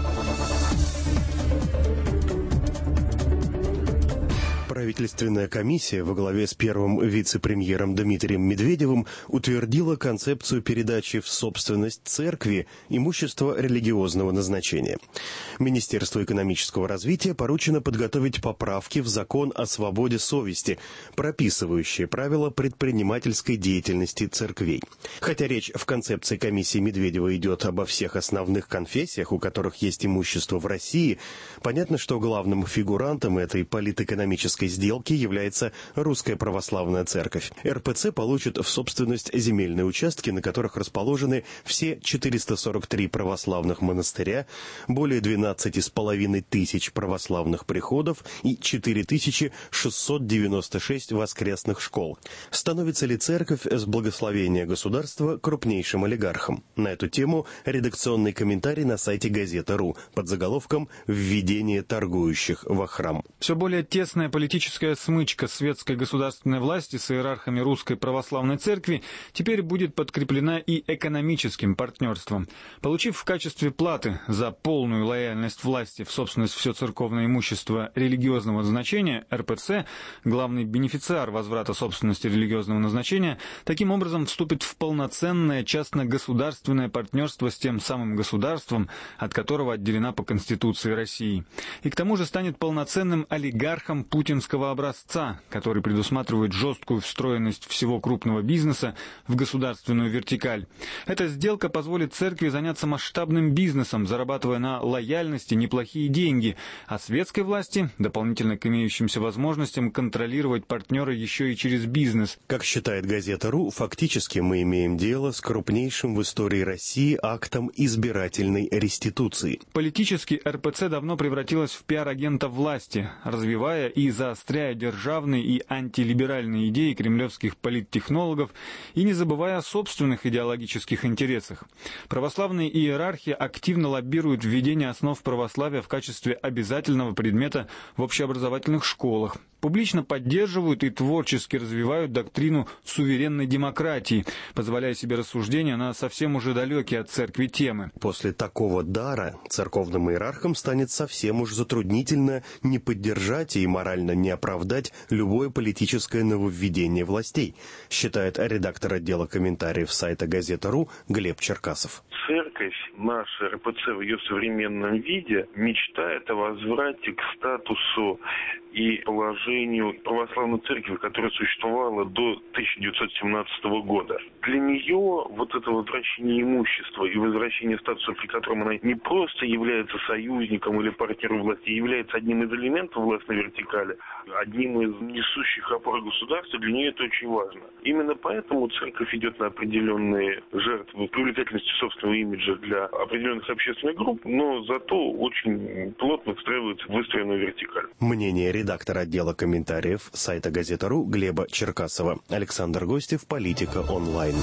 Правительственная комиссия во главе с первым вице-премьером Дмитрием Медведевым утвердила концепцию передачи в собственность церкви имущества религиозного назначения. Министерству экономического развития поручено подготовить поправки в закон о свободе совести, прописывающие правила предпринимательской деятельности церквей. Хотя речь в концепции комиссии Медведева идет обо всех основных конфессиях, у которых есть имущество в России, понятно, что главным фигурантом этой политэкономической сделки является Русская Православная Церковь. эр пэ цэ получит в собственность земельные участки, на которых расположены все четыреста сорок три православных монастыря, более двенадцать с половиной тысяч православных приходов и четыре тысячи шестьсот девяносто шесть воскресных школ. Становится ли церковь с благословения государства крупнейшим олигархом? На эту тему редакционный комментарий на сайте газета точка ру под заголовком «Введение торгующих во храм». Все более тесная политическая Политическая смычка светской государственной власти с иерархами Русской Православной Церкви теперь будет подкреплена и экономическим партнерством. Получив в качестве платы за полную лояльность власти в собственность все церковное имущество религиозного назначения, эр пэ цэ, главный бенефициар возврата собственности религиозного назначения, таким образом вступит в полноценное частно-государственное партнерство с тем самым государством, от которого отделена по Конституции России. И к тому же станет полноценным олигархом путинского образца, который предусматривает жесткую встроенность всего крупного бизнеса в государственную вертикаль. Эта сделка позволит церкви заняться масштабным бизнесом, зарабатывая на лояльности неплохие деньги, а светской власти, дополнительно к имеющимся возможностям, контролировать партнера еще и через бизнес. Как считает газета точка ру, фактически мы имеем дело с крупнейшим в истории России актом избирательной реституции. Политически эр пэ цэ давно превратилась в пиар-агента власти, развивая и заостряя державные и антилиберальные идеи кремлевских политтехнологов и не забывая о собственных идеологических интересах. Православные иерархи активно лоббируют введение основ православия в качестве обязательного предмета в общеобразовательных школах. Публично поддерживают и творчески развивают доктрину суверенной демократии, позволяя себе рассуждения на совсем уже далекие от церкви темы. После такого дара церковным иерархам станет совсем уж затруднительно не поддержать и морально не оправдать любое политическое нововведение властей, считает редактор отдела комментариев сайта газета точка ру Глеб Черкасов. Церковь, наша эр пэ цэ в ее современном виде, мечтает о возврате к статусу и положению православной церкви, которая существовала до тысяча девятьсот семнадцатого года. Для нее вот это возвращение имущества и возвращение статуса, при котором она не просто является союзником или партнером власти, а является одним из элементов властной вертикали, одним из несущих опор государства, для нее это очень важно. Именно поэтому церковь идет на определенные жертвы привлекательности собственного имиджа для определенных общественных групп, но зато очень плотно встраивается в выстроенную вертикаль. Мнение редактора отдела комментариев сайта газета точка ру Глеба Черкасова. Александр Гостев, Политика онлайн.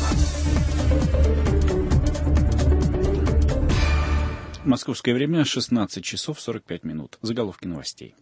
Московское время шестнадцать часов сорок пять минут. Заголовки новостей.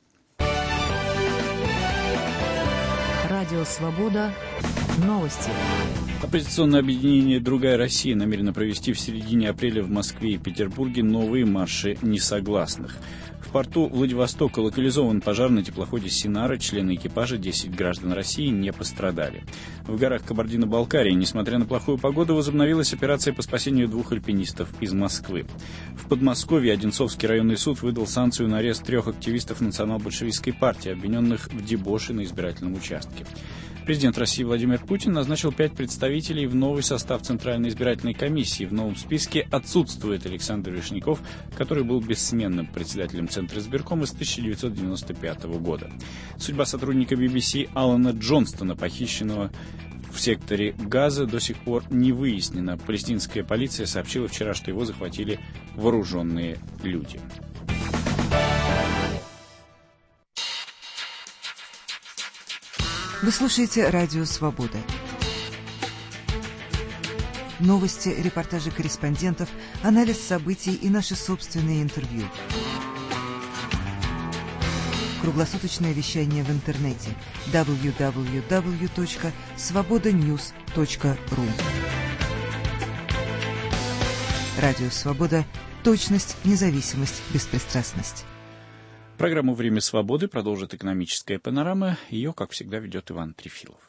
Радио «Свобода». Новости. Оппозиционное объединение «Другая Россия» намерено провести в середине апреля в Москве и Петербурге новые марши несогласных. В порту Владивостока локализован пожар на теплоходе «Синара». Члены экипажа, десять граждан России, не пострадали. В горах Кабардино-Балкарии, несмотря на плохую погоду, возобновилась операция по спасению двух альпинистов из Москвы. В Подмосковье Одинцовский районный суд выдал санкцию на арест трех активистов национал-большевистской партии, обвиненных в дебоше на избирательном участке. Президент России Владимир Путин назначил пять представителей в новый состав Центральной избирательной комиссии. В новом списке отсутствует Александр Вишняков, который был бессменным председателем Центра избиркома с тысяча девятьсот девяносто пятого года. Судьба сотрудника би би си Алана Джонстона, похищенного в секторе Газа, до сих пор не выяснена. Палестинская полиция сообщила вчера, что его захватили вооруженные люди. Вы слушаете «Радио Свобода». Новости, репортажи корреспондентов, анализ событий и наши собственные интервью. круглосуточное вещание в интернете дабл ю дабл ю дабл ю точка свобода ньюс точка ру. Радио «Свобода». Точность, независимость, беспристрастность. Программу «Время свободы» продолжит экономическая панорама. Ее, как всегда, ведет Иван Трефилов.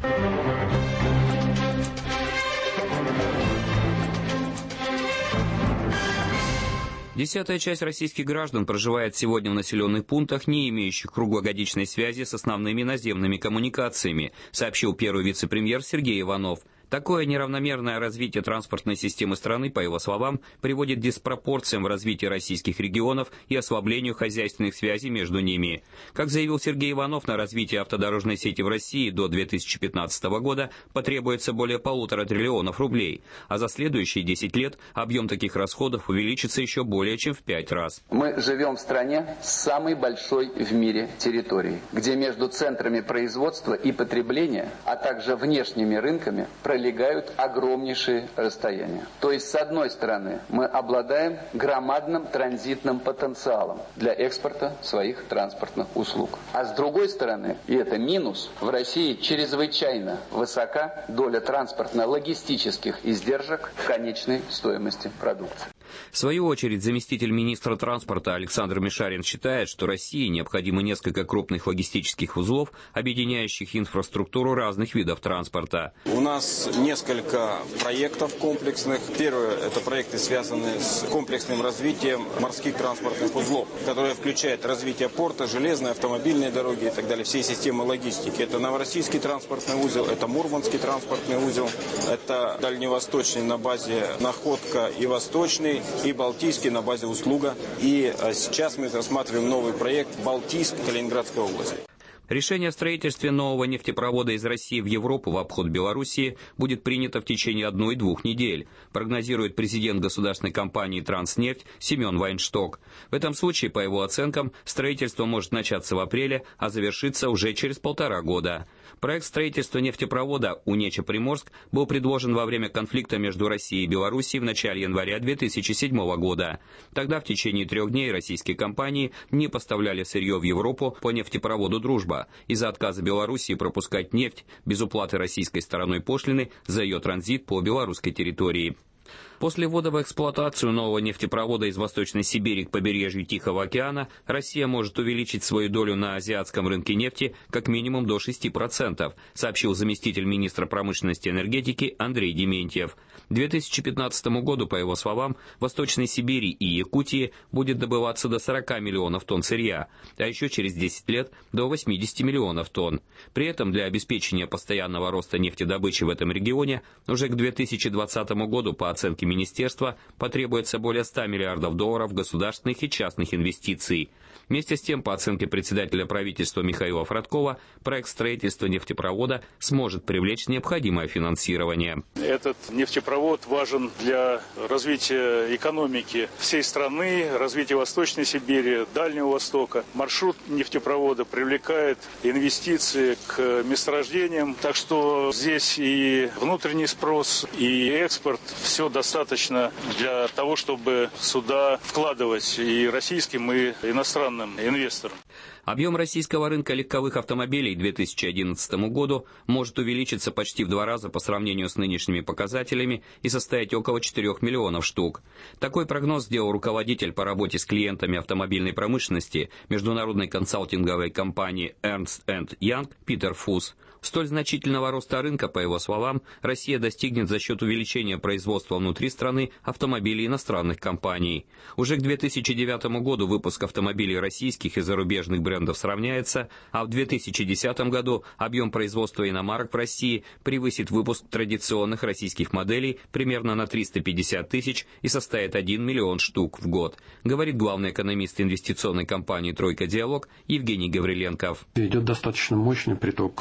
Десятая часть российских граждан проживает сегодня в населенных пунктах, не имеющих круглогодичной связи с основными наземными коммуникациями, сообщил первый вице-премьер Сергей Иванов. Такое неравномерное развитие транспортной системы страны, по его словам, приводит к диспропорциям в развитии российских регионов и ослаблению хозяйственных связей между ними. Как заявил Сергей Иванов, на развитие автодорожной сети в России до две тысячи пятнадцатого года потребуется более полутора триллионов рублей, а за следующие десять лет объем таких расходов увеличится еще более чем в пять раз. Мы живем в стране с самой большой в мире территорией, где между центрами производства и потребления, а также внешними рынками пролегают огромнейшие расстояния. То есть, с одной стороны, мы обладаем громадным транзитным потенциалом для экспорта своих транспортных услуг. А с другой стороны, и это минус, в России чрезвычайно высока доля транспортно-логистических издержек в конечной стоимости продукции. В свою очередь, заместитель министра транспорта Александр Мишарин считает, что России необходимо несколько крупных логистических узлов, объединяющих инфраструктуру разных видов транспорта. У нас несколько проектов комплексных. Первое – это проекты, связанные с комплексным развитием морских транспортных узлов, которые включают развитие порта, железные, автомобильные дороги и так далее, всей системы логистики. Это Новороссийский транспортный узел, это Мурманский транспортный узел, это Дальневосточный на базе Находка и Восточный, и Балтийский на базе Услуга. И сейчас мы рассматриваем новый проект Балтийск, Калининградская область. Решение о строительстве нового нефтепровода из России в Европу в обход Белоруссии будет принято в течение одной-двух недель, прогнозирует президент государственной компании «Транснефть» Семен Вайншток. В этом случае, по его оценкам, строительство может начаться в апреле, а завершиться уже через полтора года. Проект строительства нефтепровода Унеча-Приморск был предложен во время конфликта между Россией и Белоруссией в начале января две тысячи седьмого года. Тогда в течение трех дней российские компании не поставляли сырье в Европу по нефтепроводу «Дружба» из-за отказа Белоруссии пропускать нефть без уплаты российской стороной пошлины за ее транзит по белорусской территории. После ввода в эксплуатацию нового нефтепровода из Восточной Сибири к побережью Тихого океана Россия может увеличить свою долю на азиатском рынке нефти как минимум до шести процентов, сообщил заместитель министра промышленности и энергетики Андрей Дементьев. К две тысячи пятнадцатому году, по его словам, в Восточной Сибири и Якутии будет добываться до сорока миллионов тонн сырья, а еще через десять лет до восьмидесяти миллионов тонн. При этом для обеспечения постоянного роста нефтедобычи в этом регионе уже к две тысячи двадцатому году, по оценке министерства, потребуется более ста миллиардов долларов государственных и частных инвестиций. Вместе с тем, по оценке председателя правительства Михаила Фродкова, проект строительства нефтепровода сможет привлечь необходимое финансирование. Этот нефтепровод важен для развития экономики всей страны, развития Восточной Сибири, Дальнего Востока. Маршрут нефтепровода привлекает инвестиции к месторождениям, так что здесь и внутренний спрос, и экспорт, все достаточно для того, чтобы сюда вкладывать и российским, и иностранным инвесторам. Объем российского рынка легковых автомобилей к две тысячи одиннадцатому году может увеличиться почти в два раза по сравнению с нынешними показателями и составить около четырёх миллионов штук. Такой прогноз сделал руководитель по работе с клиентами автомобильной промышленности международной консалтинговой компании Ernst энд Young Питер Фус. Столь значительного роста рынка, по его словам, Россия достигнет за счет увеличения производства внутри страны автомобилей иностранных компаний. Уже к две тысячи девятому году выпуск автомобилей российских и зарубежных брендов сравняется, а в две тысячи десятом году объем производства иномарок в России превысит выпуск традиционных российских моделей примерно на триста пятьдесят тысяч и составит один миллион штук в год, говорит главный экономист инвестиционной компании «Тройка Диалог» Евгений Гавриленков. Идет достаточно мощный приток иностранных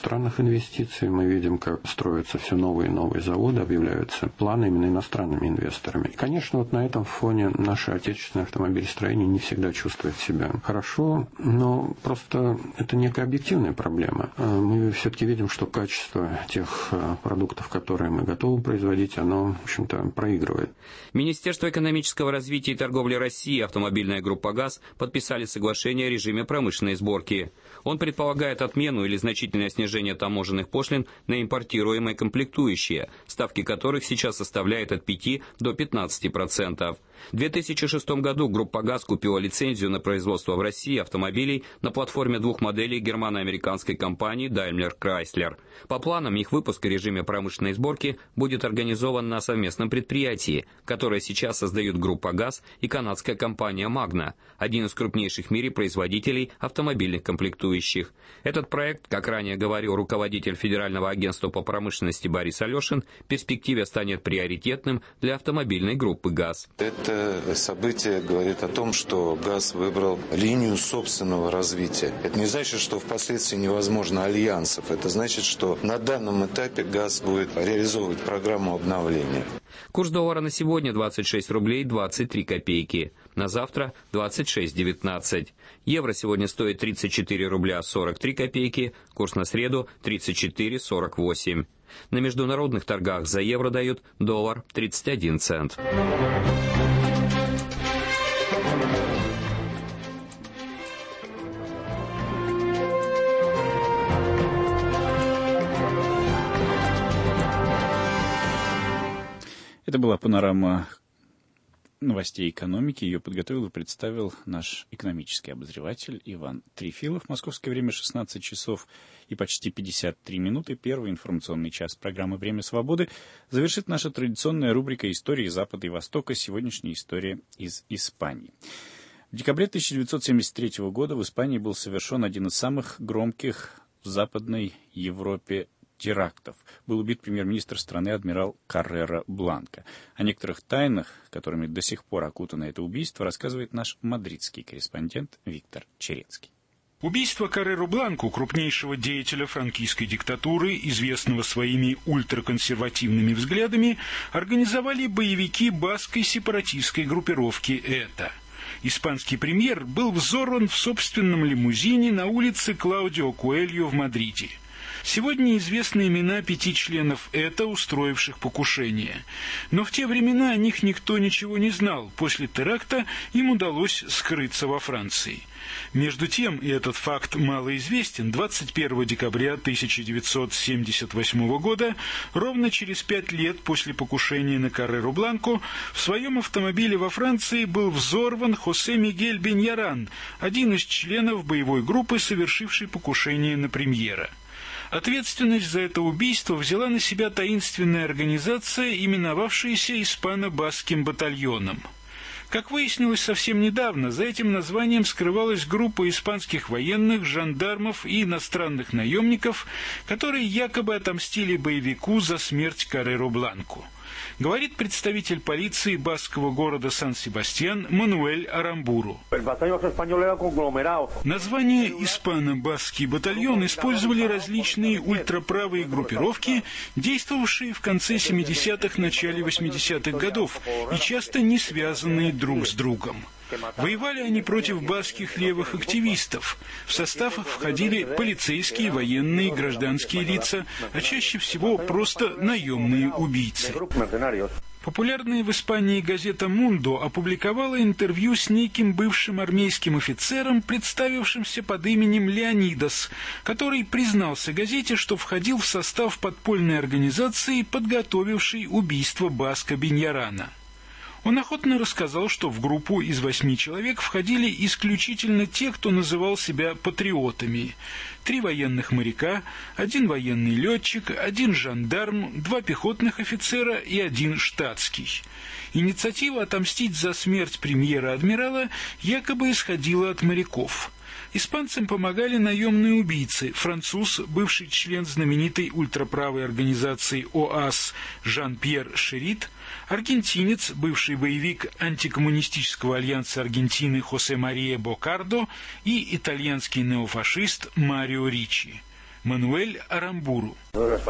иностранных инвестиций. Мы видим, как строятся все новые и новые заводы, объявляются планы именно иностранными инвесторами. И, конечно, вот на этом фоне наше отечественное автомобилестроение не всегда чувствует себя хорошо, но просто это некая объективная проблема. Мы все-таки видим, что качество тех продуктов, которые мы готовы производить, оно, в общем-то, проигрывает. Министерство экономического развития и торговли России и автомобильная группа ГАЗ подписали соглашение о режиме промышленной сборки. Он предполагает отмену или значительное снижение таможенных пошлин на импортируемые комплектующие, ставки которых сейчас составляют от пяти до пятнадцати процентов. В две тысячи шестом году группа ГАЗ купила лицензию на производство в России автомобилей на платформе двух моделей германо-американской компании Daimler Chrysler. По планам, их выпуск в режиме промышленной сборки будет организован на совместном предприятии, которое сейчас создают группа ГАЗ и канадская компания Magna, один из крупнейших в мире производителей автомобильных комплектующих. Этот проект, как ранее говорил руководитель Федерального агентства по промышленности Борис Алешин, в перспективе станет приоритетным для автомобильной группы ГАЗ. Это событие говорит о том, что ГАЗ выбрал линию собственного развития. Это не значит, что впоследствии невозможно альянсов. Это значит, что на данном этапе ГАЗ будет реализовывать программу обновления. Курс доллара на сегодня двадцать шесть рублей двадцать три копейки. На завтра двадцать шесть девятнадцать. Евро сегодня стоит тридцать четыре рубля сорок три копейки. Курс на среду тридцать четыре сорок восемь. На международных торгах за евро дают доллар тридцать один цент. Это была панорама новостей экономики. Ее подготовил и представил наш экономический обозреватель Иван Трифилов. Московское время шестнадцать часов и почти пятьдесят три минуты. Первый информационный час программы «Время свободы» завершит наша традиционная рубрика «Истории Запада и Востока». Сегодняшняя история из Испании. В декабре тысяча девятьсот семьдесят третьего года в Испании был совершен один из самых громких в Западной Европе терактов. Был убит премьер-министр страны адмирал Каррера Бланка. О некоторых тайнах, которыми до сих пор окутано это убийство, рассказывает наш мадридский корреспондент Виктор Черецкий. Убийство Карреру Бланку, крупнейшего деятеля франкистской диктатуры, известного своими ультраконсервативными взглядами, организовали боевики баскской сепаратистской группировки «Эта». Испанский премьер был взорван в собственном лимузине на улице Клаудио Коэльо в Мадриде. Сегодня известны имена пяти членов «Эта», устроивших покушение. Но в те времена о них никто ничего не знал. После теракта им удалось скрыться во Франции. Между тем, и этот факт малоизвестен, двадцать первого декабря тысяча девятьсот семьдесят восьмого года, ровно через пять лет после покушения на Карреру Бланку, в своем автомобиле во Франции был взорван Хосе Мигель Беньяран, один из членов боевой группы, совершившей покушение на премьера. Ответственность за это убийство взяла на себя таинственная организация, именовавшаяся Испано-Баскским батальоном. Как выяснилось совсем недавно, за этим названием скрывалась группа испанских военных, жандармов и иностранных наемников, которые якобы отомстили боевику за смерть Карреру Бланку. Говорит представитель полиции баскского города Сан-Себастьян Мануэль Арамбуру. Название «Испано-Баскский батальон» использовали различные ультраправые группировки, действовавшие в конце семидесятых – начале восьмидесятых годов и часто не связанные друг с другом. Воевали они против баскских левых активистов. В состав их входили полицейские, военные, гражданские лица, а чаще всего просто наемные убийцы. Популярная в Испании газета «Мундо» опубликовала интервью с неким бывшим армейским офицером, представившимся под именем Леонидас, который признался газете, что входил в состав подпольной организации, подготовившей убийство Баска Беньярана. Он охотно рассказал, что в группу из восьми человек входили исключительно те, кто называл себя патриотами. Три военных моряка, один военный летчик, один жандарм, два пехотных офицера и один штатский. Инициатива отомстить за смерть премьера-адмирала якобы исходила от моряков. Испанцам помогали наемные убийцы, француз, бывший член знаменитой ультраправой организации ОАС Жан-Пьер Шерит, аргентинец, бывший боевик антикоммунистического альянса Аргентины Хосе Мария Бокардо и итальянский неофашист Марио Риччи. Мануэль Арамбуру.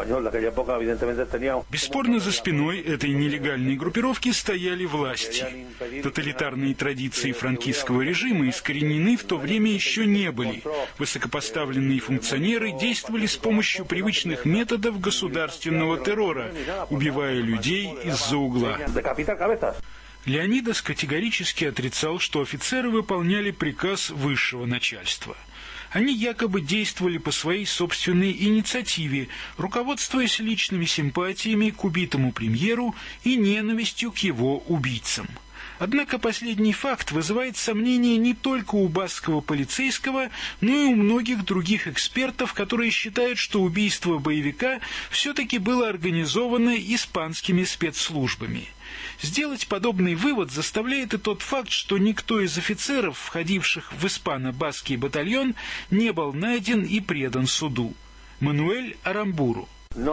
Бесспорно, за спиной этой нелегальной группировки стояли власти. Тоталитарные традиции франкистского режима искоренены в то время еще не были. Высокопоставленные функционеры действовали с помощью привычных методов государственного террора, убивая людей из-за угла. Леонидас категорически отрицал, что офицеры выполняли приказ высшего начальства. Они якобы действовали по своей собственной инициативе, руководствуясь личными симпатиями к убитому премьеру и ненавистью к его убийцам. Однако последний факт вызывает сомнения не только у баскского полицейского, но и у многих других экспертов, которые считают, что убийство боевика все-таки было организовано испанскими спецслужбами. Сделать подобный вывод заставляет и тот факт, что никто из офицеров, входивших в испано-баскский батальон, не был найден и предан суду. Мануэль Арамбуру.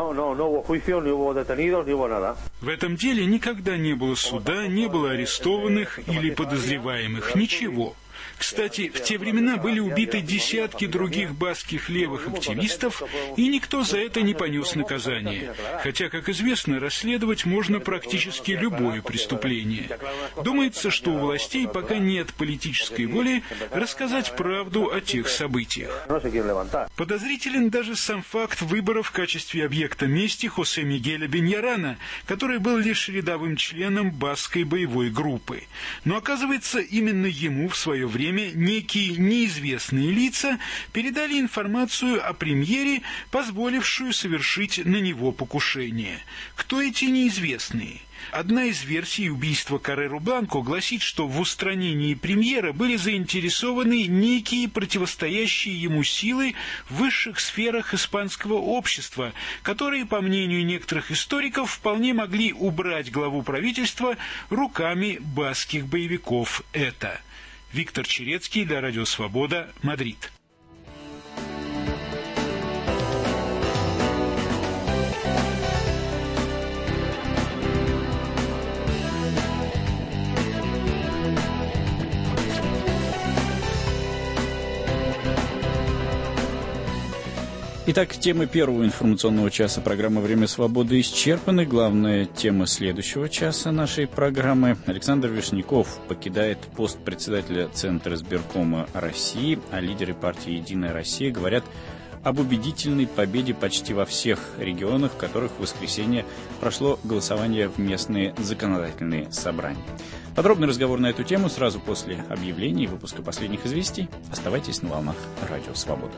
В этом деле никогда не было суда, не было арестованных или подозреваемых, ничего. Кстати, в те времена были убиты десятки других баскских левых активистов, и никто за это не понес наказание. Хотя, как известно, расследовать можно практически любое преступление. Думается, что у властей пока нет политической воли рассказать правду о тех событиях. Подозрителен даже сам факт выбора в качестве объекта мести Хосе Мигеля Беньярана, который был лишь рядовым членом баскской боевой группы. Но оказывается, именно ему в свое время некие неизвестные лица передали информацию о премьере, позволившую совершить на него покушение. Кто эти неизвестные? Одна из версий убийства Карреру Бланко гласит, что в устранении премьера были заинтересованы некие противостоящие ему силы в высших сферах испанского общества, которые, по мнению некоторых историков, вполне могли убрать главу правительства руками баскских боевиков ЭТА. Виктор Черецкий для Радио Свобода, Мадрид. Итак, темы первого информационного часа программы «Время свободы» исчерпаны. Главная тема следующего часа нашей программы. Александр Вишняков покидает пост председателя Центра избиркома России, а лидеры партии «Единая Россия» говорят об убедительной победе почти во всех регионах, в которых в воскресенье прошло голосование в местные законодательные собрания. Подробный разговор на эту тему сразу после объявления и выпуска последних известий. Оставайтесь на волнах Радио Свобода.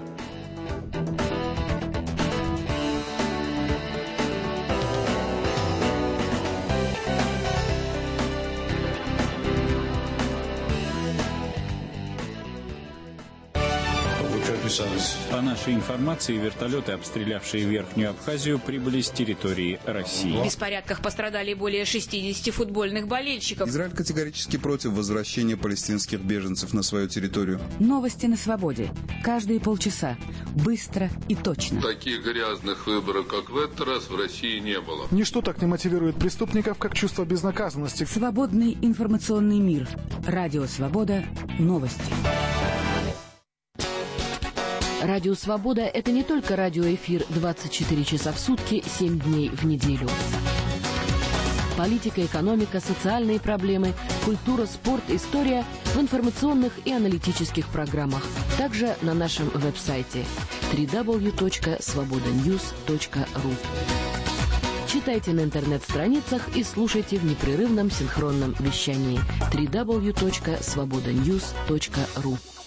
По нашей информации, вертолеты, обстрелявшие Верхнюю Абхазию, прибыли с территории России. В беспорядках пострадали более шестидесяти футбольных болельщиков. Израиль категорически против возвращения палестинских беженцев на свою территорию. Новости на свободе. Каждые полчаса. Быстро и точно. Таких грязных выборов, как в этот раз, в России не было. Ничто так не мотивирует преступников, как чувство безнаказанности. Свободный информационный мир. Радио Свобода. Новости. Радио «Свобода» — это не только радиоэфир двадцать четыре часа в сутки, семь дней в неделю. Политика, экономика, социальные проблемы, культура, спорт, история в информационных и аналитических программах. Также на нашем веб-сайте дабл ю дабл ю дабл ю точка свобода ньюс точка ру. Читайте на интернет-страницах и слушайте в непрерывном синхронном вещании дабл ю дабл ю дабл ю точка свобода ньюс точка ру.